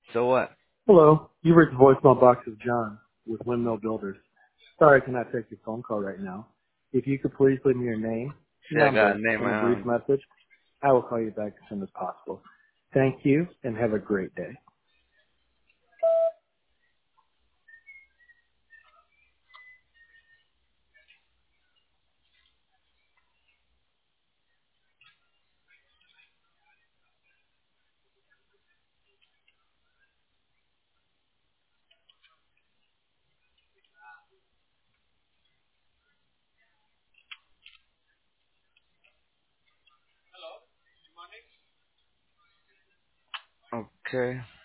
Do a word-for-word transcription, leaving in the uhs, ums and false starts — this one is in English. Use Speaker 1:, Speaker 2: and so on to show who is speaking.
Speaker 1: So what?
Speaker 2: Hello, you reached the voicemail box of John with Windmill Builders. Sorry I cannot take your phone call right now. If you could please leave me your name,
Speaker 1: Shit, I got a
Speaker 2: number,
Speaker 1: name
Speaker 2: and a brief
Speaker 1: around.
Speaker 2: message, I will call you back as soon as possible. Thank you and have a great day.
Speaker 1: Okay.